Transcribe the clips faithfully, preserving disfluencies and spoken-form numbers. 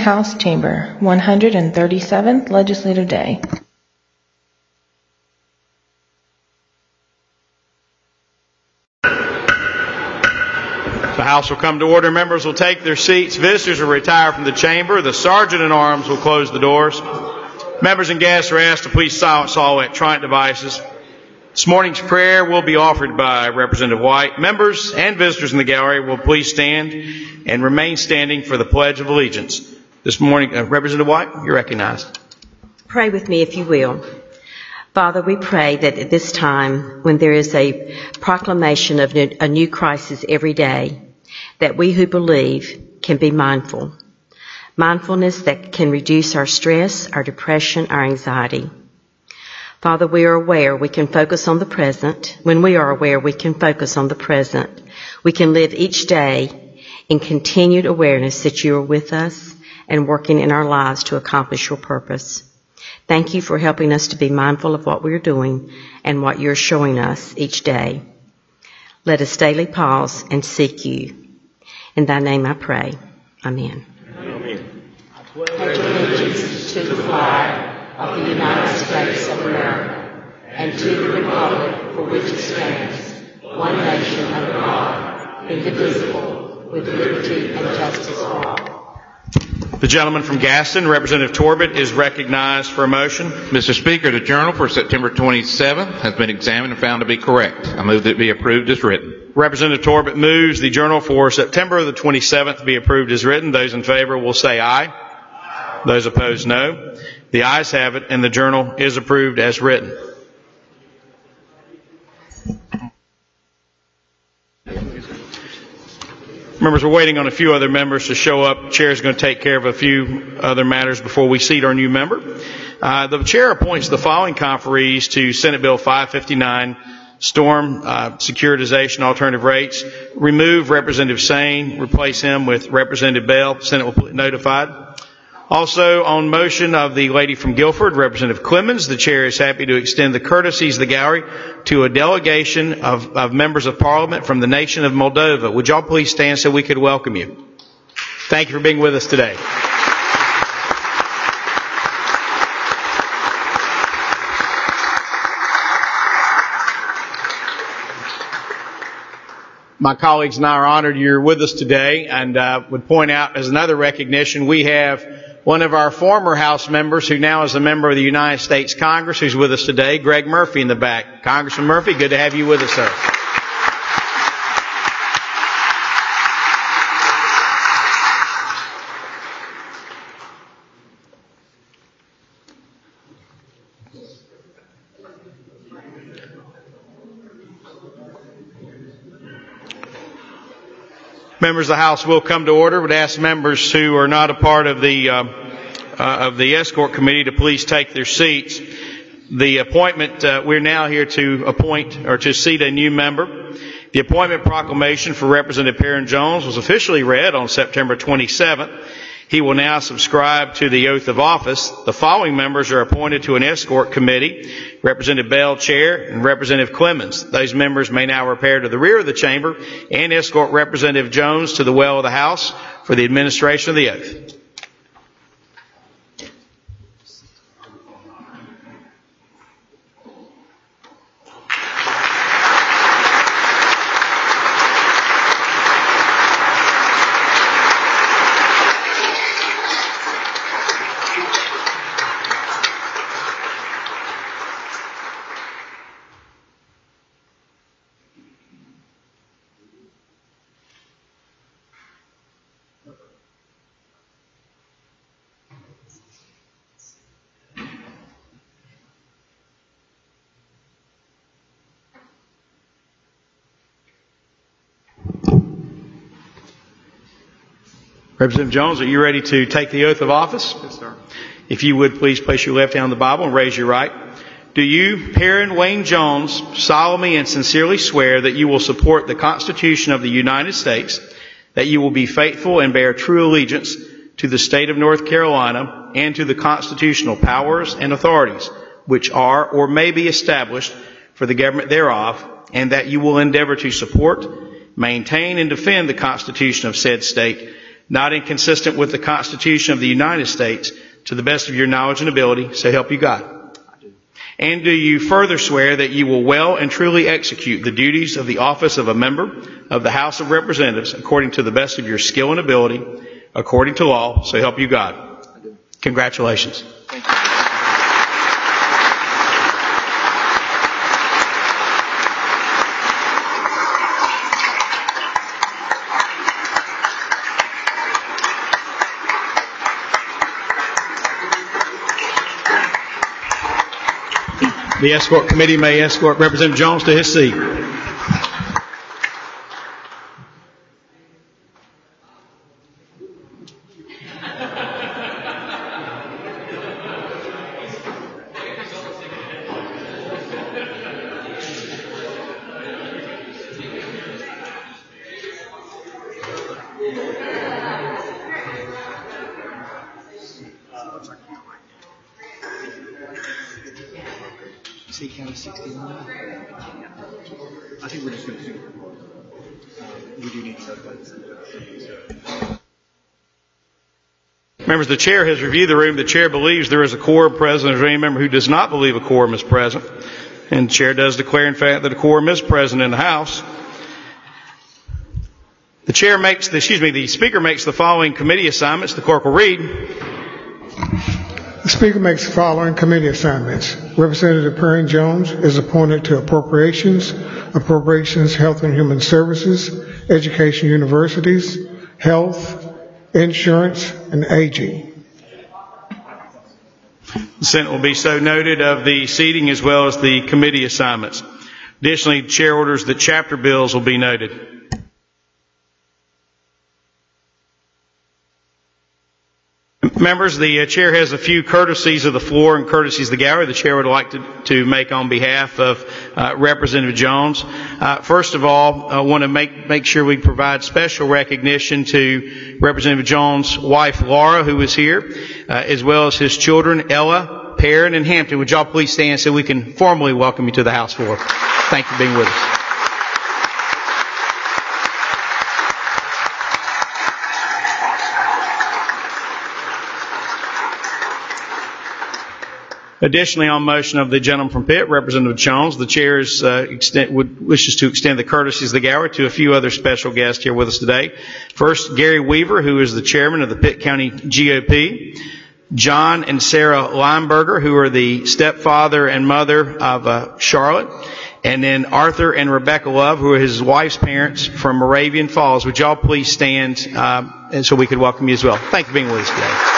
House Chamber, one hundred thirty-seventh Legislative Day. The House will come to order. Members will take their seats. Visitors will retire from the chamber. The Sergeant at Arms will close the doors. Members and guests are asked to please silence all electronic devices. This morning's prayer will be offered by Representative White. Members and visitors in the gallery will please stand and remain standing for the Pledge of Allegiance. This morning, uh, Representative White, you're recognized. Pray with me if you will. Father, we pray that at this time, when there is a proclamation of a new crisis every day, that we who believe can be mindful. Mindfulness that can reduce our stress, our depression, our anxiety. Father, we are aware we can focus on the present. When we are aware, we can focus on the present. We can live each day in continued awareness that you are with us and working in our lives to accomplish your purpose. Thank you for helping us to be mindful of what we're doing and what you're showing us each day. Let us daily pause and seek you. In thy name I pray. Amen. Amen. I pledge allegiance to the flag of the United States of America and to the republic for which it stands, one nation under God, indivisible, with liberty and justice for all. The gentleman from Gaston, Representative Torbett, is recognized for a motion. Mister Speaker, the journal for September twenty-seventh has been examined and found to be correct. I move that it be approved as written. Representative Torbett moves the journal for September the twenty-seventh be approved as written. Those in favor will say aye. Aye. Those opposed, no. The ayes have it, and the journal is approved as written. Members, we're waiting on a few other members to show up. The chair is going to take care of a few other matters before we seat our new member. Uh, the chair appoints the following conferees to Senate Bill five fifty-nine, Storm uh, Securitization Alternative Rates. Remove Representative Sane, replace him with Representative Bell. Senate will be notified. Also, on motion of the lady from Guilford, Representative Clemens, the chair is happy to extend the courtesies of the gallery to a delegation of, of members of Parliament from the nation of Moldova. Would y'all please stand so we could welcome you? Thank you for being with us today. My colleagues and I are honored you're with us today, and uh, would point out as another recognition, we have one of our former House members who now is a member of the United States Congress who's with us today, Greg Murphy in the back. Congressman Murphy, good to have you with us, sir. Members of the House will come to order. Would ask members who are not a part of the uh, uh, of the escort committee to please take their seats. The appointment, uh, we're now here to appoint or to seat a new member. The appointment proclamation for Representative Perrin Jones was officially read on September twenty-seventh. He will now subscribe to the oath of office. The following members are appointed to an escort committee: Representative Bell, Chair, and Representative Clemens. Those members may now repair to the rear of the chamber and escort Representative Jones to the well of the House for the administration of the oath. Representative Jones, are you ready to take the oath of office? Yes, sir. If you would, please place your left hand on the Bible and raise your right. Do you, Perrin Wayne Jones, solemnly and sincerely swear that you will support the Constitution of the United States, that you will be faithful and bear true allegiance to the state of North Carolina and to the constitutional powers and authorities which are or may be established for the government thereof, and that you will endeavor to support, maintain, and defend the Constitution of said state, not inconsistent with the Constitution of the United States, to the best of your knowledge and ability, so help you God? And do you further swear that you will well and truly execute the duties of the office of a member of the House of Representatives according to the best of your skill and ability, according to law, so help you God? Congratulations. Thank you. The escort committee may escort Representative Jones to his seat. C County sixty-one. I think we're just going to do uh, we do need to notify. Members, the chair has reviewed the room. The chair believes there is a quorum present. Is there any member who does not believe a quorum is present? And the chair does declare, in fact, that a quorum is present in the House. The chair makes, the, excuse me, the speaker makes the following committee assignments. The clerk will read. The Speaker makes the following committee assignments. Representative Perrin Jones is appointed to Appropriations, Appropriations, Health and Human Services, Education Universities, Health, Insurance, and Aging. The Senate will be so noted of the seating as well as the committee assignments. Additionally, the chair orders that chapter bills will be noted. Members, the uh, chair has a few courtesies of the floor and courtesies of the gallery the chair would like to, to make on behalf of uh, Representative Jones. Uh, first of all, I want to make, make sure we provide special recognition to Representative Jones' wife, Laura, who is here, uh, as well as his children, Ella, Perrin, and Hampton. Would y'all please stand so we can formally welcome you to the House floor? Thank you for being with us. Additionally, on motion of the gentleman from Pitt, Representative Jones, the chair is, uh, extend, would, wishes to extend the courtesies of the gallery to a few other special guests here with us today. First, Gary Weaver, who is the chairman of the Pitt County G O P. John and Sarah Lineberger, who are the stepfather and mother of uh, Charlotte. And then Arthur and Rebecca Love, who are his wife's parents from Moravian Falls. Would y'all please stand uh, and so we could welcome you as well. Thank you for being with us today.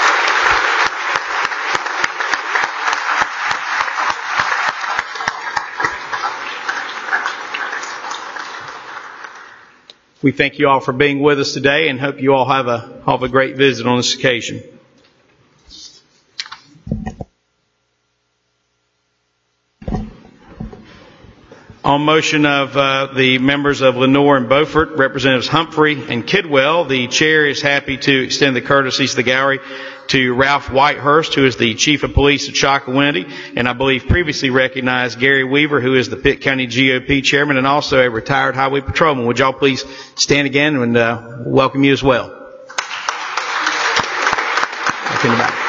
We thank you all for being with us today and hope you all have a, have a great visit on this occasion. On motion of uh, the members of Lenoir and Beaufort, Representatives Humphrey and Kidwell, the chair is happy to extend the courtesies of the gallery to Ralph Whitehurst, who is the Chief of Police of Chocowinity, and I believe previously recognized Gary Weaver, who is the Pitt County G O P Chairman and also a retired highway patrolman. Would y'all please stand again and uh, welcome you as well. Back in the back.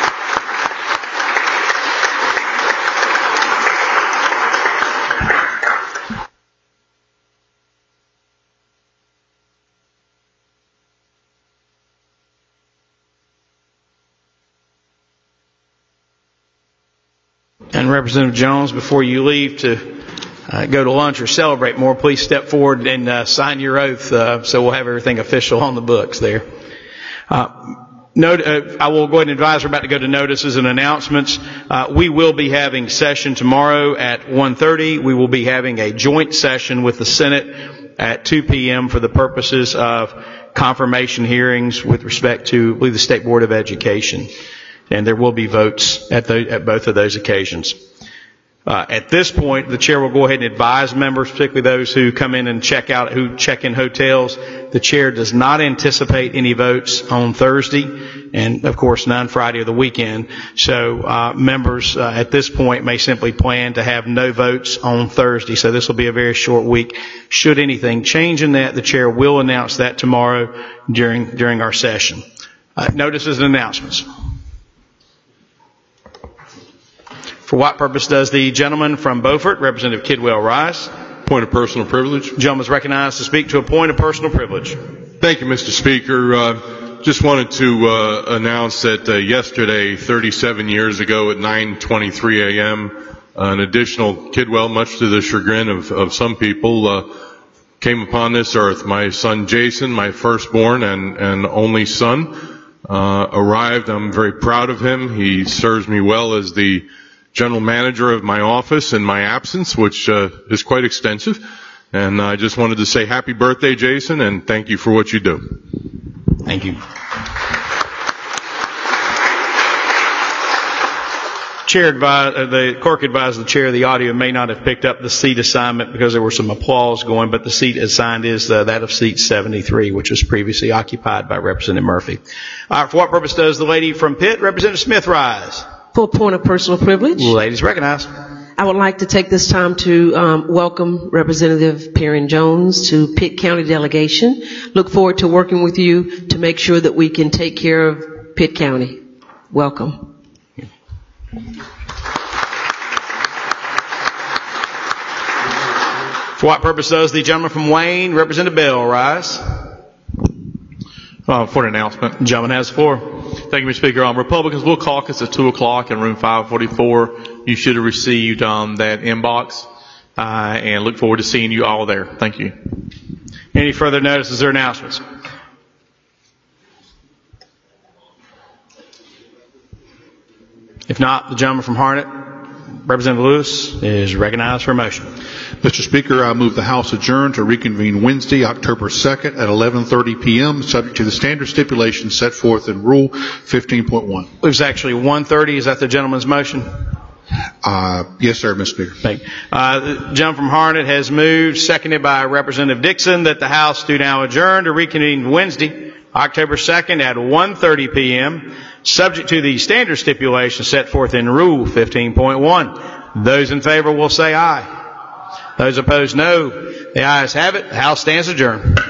And Representative Jones, before you leave to uh, go to lunch or celebrate more, please step forward and uh, sign your oath uh, so we'll have everything official on the books there. Uh, note, uh, I will go ahead and advise we're about to go to notices and announcements. Uh, we will be having session tomorrow at one thirty. We will be having a joint session with the Senate at two p.m. for the purposes of confirmation hearings with respect to, I believe, the State Board of Education. And there will be votes at, the, at both of those occasions. Uh, at this point, the chair will go ahead and advise members, particularly those who come in and check out, who check in hotels. The chair does not anticipate any votes on Thursday, and of course none Friday or the weekend. So uh, members uh, at this point may simply plan to have no votes on Thursday. So this will be a very short week. Should anything change in that, the chair will announce that tomorrow during during our session. Uh, notices and announcements. For what purpose does the gentleman from Beaufort, Representative Kidwell, rise? Point of personal privilege. The gentleman is recognized to speak to a point of personal privilege. Thank you, Mister Speaker. Uh, just wanted to uh, announce that uh, yesterday, thirty-seven years ago at nine twenty-three a.m., uh, an additional Kidwell, much to the chagrin of, of some people, uh, came upon this earth. My son Jason, my firstborn and, and only son, uh, arrived. I'm very proud of him. He serves me well as the general manager of my office in my absence, which uh, is quite extensive. And I just wanted to say happy birthday, Jason, and thank you for what you do. Thank you. Chair advised, uh, the clerk advised the chair the audio may not have picked up the seat assignment because there was some applause going, but the seat assigned is uh, that of seat seventy-three, which was previously occupied by Representative Murphy. Uh, for what purpose does the lady from Pitt, Representative Smith, rise? For a point of personal privilege. Ladies recognized. I would like to take this time to um, welcome Representative Perrin Jones to Pitt County delegation. Look forward to working with you to make sure that we can take care of Pitt County. Welcome. For what purpose does the gentleman from Wayne, Representative Bell, rise? Uh, for an announcement. The gentleman has the floor. Thank you, Mister Speaker. Um, Republicans will caucus at two o'clock in room five forty-four. You should have received um, that inbox, uh, and look forward to seeing you all there. Thank you. Any further notices or announcements? If not, the gentleman from Harnett, Representative Lewis, is recognized for a motion. Mister Speaker, I move the House adjourn to reconvene Wednesday, October second at eleven thirty p.m., subject to the standard stipulations set forth in Rule fifteen point one. It was actually one thirty. Is that the gentleman's motion? Uh, yes, sir, Mister Speaker. Thank you. Uh, the gentleman from Harnett has moved, seconded by Representative Dixon, that the House do now adjourn to reconvene Wednesday, October second at one thirty p.m., subject to the standard stipulations set forth in Rule fifteen point one. Those in favor will say aye. Those opposed, no. The ayes have it. The House stands adjourned.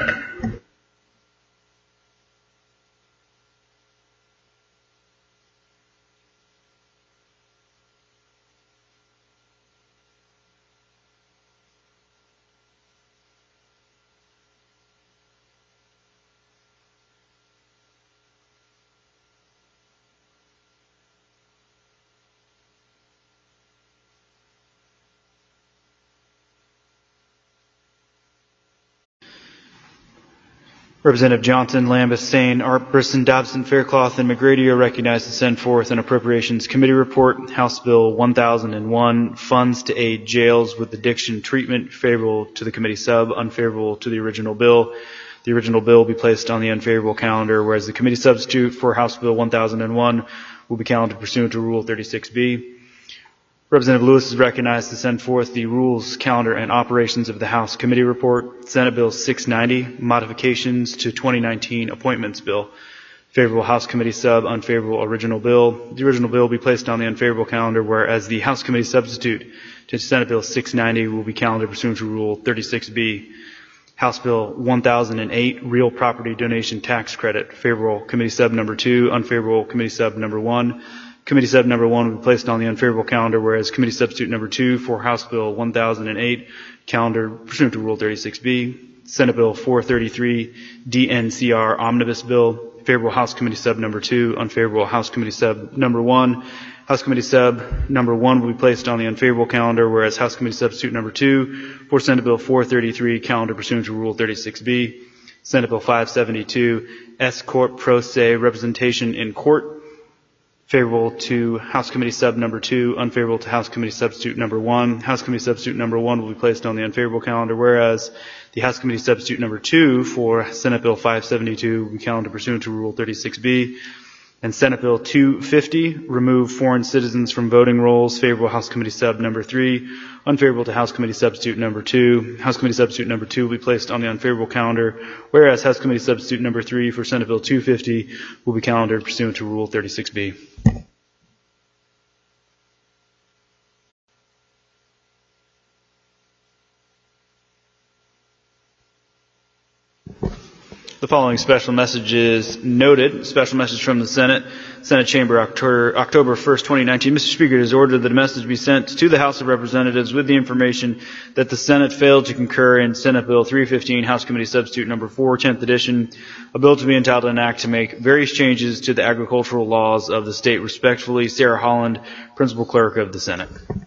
Representative Johnson, Lambeth, Stain, Art, Brisson, Dobson, Faircloth, and McGrady are recognized to send forth an Appropriations Committee report, House Bill one thousand one, Funds to Aid Jails with Addiction Treatment, favorable to the committee sub, unfavorable to the original bill. The original bill will be placed on the unfavorable calendar, whereas the committee substitute for House Bill one thousand one will be calendared pursuant to Rule thirty-six B. Representative Lewis is recognized to send forth the Rules, Calendar, and Operations of the House Committee Report, Senate Bill six ninety, Modifications to twenty nineteen Appointments Bill. Favorable House Committee Sub, unfavorable Original Bill. The original bill will be placed on the unfavorable calendar, whereas the House Committee Substitute to Senate Bill six ninety will be calendared pursuant to Rule thirty-six B. House Bill one thousand eight, Real Property Donation Tax Credit. Favorable Committee Sub Number two, unfavorable Committee Sub Number one. Committee Sub Number one will be placed on the unfavorable calendar, whereas Committee Substitute Number two for House Bill one thousand eight, calendar pursuant to Rule thirty-six B. Senate Bill four thirty-three, D N C R Omnibus Bill. Favorable House Committee Sub Number two, unfavorable House Committee Sub Number one. House Committee Sub Number one will be placed on the unfavorable calendar, whereas House Committee Substitute Number two for Senate Bill four thirty-three, calendar pursuant to Rule thirty-six B. Senate Bill five seventy-two, S Corp Pro Se Representation in Court. Favorable to House Committee Sub Number two, unfavorable to House Committee Substitute Number one. House Committee Substitute Number one will be placed on the unfavorable calendar, whereas the House Committee Substitute Number two for Senate Bill five seventy-two will be calendared pursuant to Rule thirty-six B. And Senate Bill two fifty, remove foreign citizens from voting rolls, favorable House Committee Sub number three, unfavorable to House Committee Substitute number two. House Committee Substitute number two will be placed on the unfavorable calendar, whereas House Committee Substitute number three for Senate Bill two fifty will be calendared pursuant to Rule thirty-six B. The following special message is noted. Special message from the Senate, Senate Chamber, October, October first, twenty nineteen. Mister Speaker, it is ordered that a message be sent to the House of Representatives with the information that the Senate failed to concur in Senate Bill three fifteen, House Committee Substitute number four, tenth edition, a bill to be entitled an act to make various changes to the agricultural laws of the state. Respectfully, Sarah Holland, Principal Clerk of the Senate.